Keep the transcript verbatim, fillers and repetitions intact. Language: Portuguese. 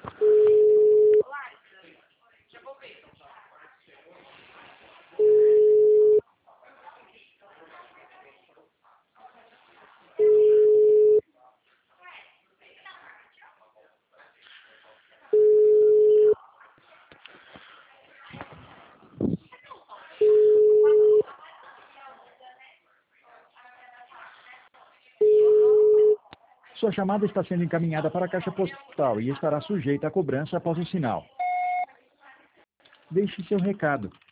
Sua chamada está sendo encaminhada para a caixa postal e estará sujeita a cobrança após o sinal. Deixe seu recado.